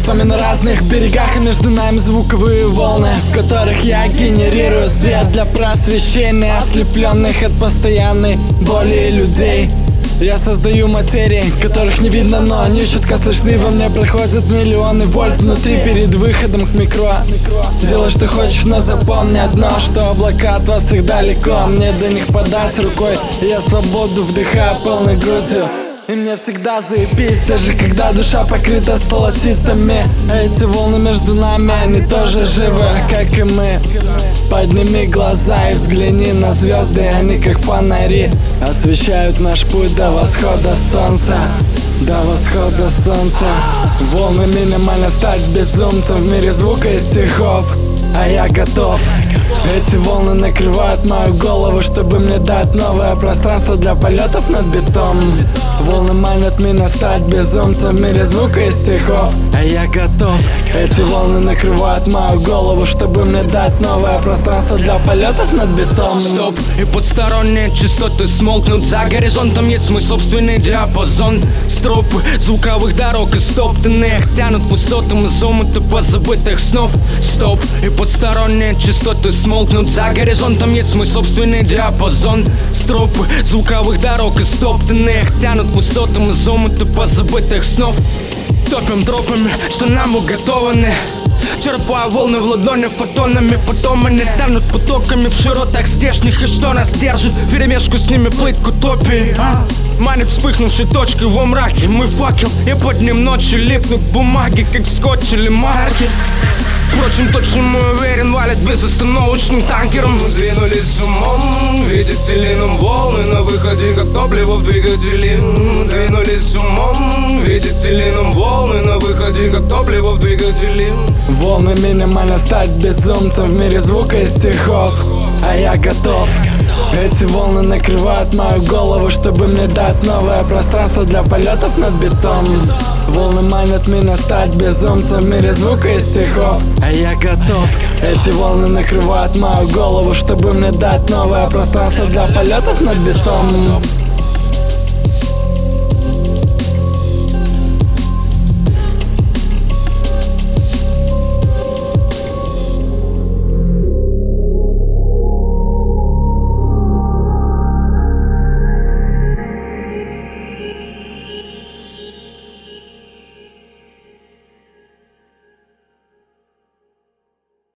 с вами на разных берегах, и между нами звуковые волны, в которых я генерирую свет для просвещения ослепленных от постоянной боли людей. Я создаю материи, которых не видно, но они четко слышны. Во мне проходят миллионы вольт внутри перед выходом к микро. Делай, что хочешь, но запомни одно, что облака от вас их далеко. Мне до них подать рукой, я свободу вдыхаю полной грудью. И мне всегда заебись, даже когда душа покрыта сталактитами. А эти волны между нами, они тоже живы, как и мы. Подними глаза и взгляни на звезды, они как фонари освещают наш путь до восхода солнца. До восхода солнца. Волны минимально стать безумцем в мире звука и стихов. А я готов. Эти волны накрывают мою голову, чтобы мне дать новое пространство для полетов над бетоном. Волны манят меня стать безумцем в мире звука и стихов. А я готов. Эти волны накрывают мою голову, чтобы мне дать новое пространство для полетов над бетоном. Стоп, и посторонние частоты смолкнут. За горизонтом есть мой собственный диапазон. Стропы звуковых дорог и стоптанных тянут высотам из омута позабытых снов. Стоп, и посторонние частоты смолкнут. За горизонтом есть мой собственный диапазон. Стропы звуковых дорог и стоптанных тянут высотам из омута позабытых снов. Топим тропами, что нам уготованы. Черпаю волны в ладони фотонами, потом они станут потоками в широтах здешних. И что нас держит? Вперемешку с ними плыть к утопии. Манит вспыхнувшей точкой во мраке мой факел. И под ним ночью липнут бумаги, как скотч или марки. Впрочем, тот, чему уверен, валит безостановочным танкером. Мы двинулись с умом, видите ли, нам волны на выходе, как топливо в двигателе. Мы двинулись с умом, видите ли, нам волны на выходе, как топливо в двигателе. Волны минимально стать безумцем в мире звука и стихов. А я готов. Эти волны накрывают мою голову, чтобы мне дать новое пространство для полетов над бетоном. Волны манят меня стать безумцем в мире звука и стихов. А я готов. Эти волны накрывают мою голову, чтобы мне дать новое пространство для полетов над бетоном.